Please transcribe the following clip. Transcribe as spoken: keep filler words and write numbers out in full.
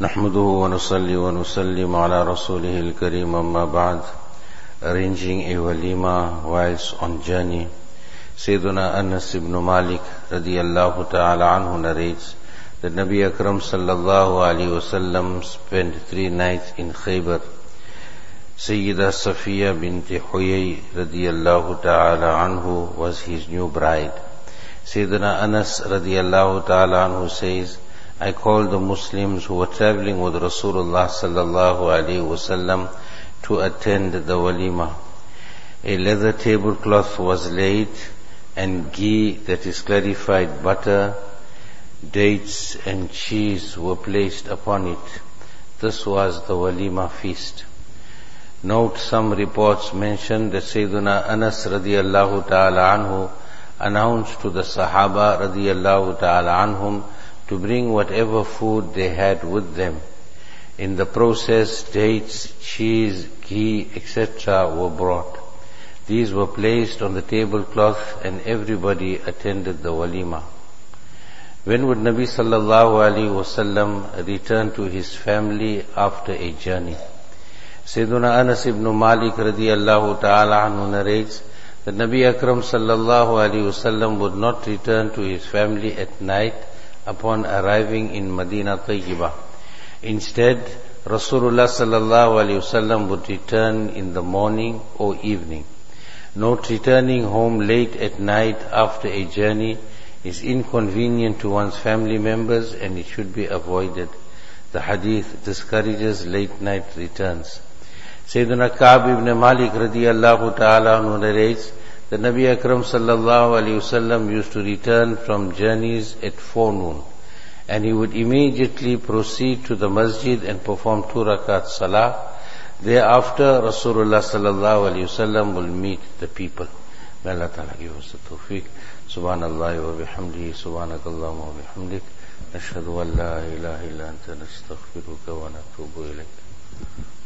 نحمده ونصلي ونسلم على رسوله الكريم أما بعد. Arranging a walima whilst on journey. Sayyiduna Anas ibn Malik radiyallahu ta'ala anhu narrates that Nabi Akram sallallahu alayhi wasallam spent three nights in Khaybar. Sayyida Safiya binti Huyay radiyallahu ta'ala anhu was his new bride. Sayyiduna Anas radiyallahu ta'ala anhu says, I called the Muslims who were traveling with Rasulullah sallallahu alayhi wasallam to attend the walima. A leather tablecloth was laid and ghee, that is clarified butter, dates and cheese were placed upon it. This was the walima feast. Note, some reports mention that Sayyiduna Anas radiyallahu ta'ala anhu announced to the Sahaba radiyallahu ta'ala anhum to bring whatever food they had with them. In the process, dates, cheese, ghee, et cetera were brought. These were placed on the tablecloth and everybody attended the walima. When would Nabi sallallahu alaihi wasallam return to his family after a journey? Sayyiduna Anas ibn Malik radiyallahu ta'ala anhu narrates that Nabi Akram sallallahu alaihi wasallam would not return to his family at night upon arriving in Madinah Tayyibah. Instead, Rasulullah sallallahu alaihi wasallam would return in the morning or evening. Note, returning home late at night after a journey is inconvenient to one's family members and it should be avoided. The hadith discourages late night returns. Sayyidina Ka'b ibn Malik radiyallahu ta'ala anhu narrates that Nabi Akram sallallahu alaihi wasallam used to return from journeys at forenoon, and he would immediately proceed to the masjid and perform two rakat salah. Thereafter, Rasulullah sallallahu alaihi wasallam will meet the people. May Allah ta'ala give us the tawfiq. Subhanallah wa bihamdihi, subhanakallahumma wa bihamdik. Nashhadu an la ilaha illa anta nastaghfiruka wa natubu ilayk.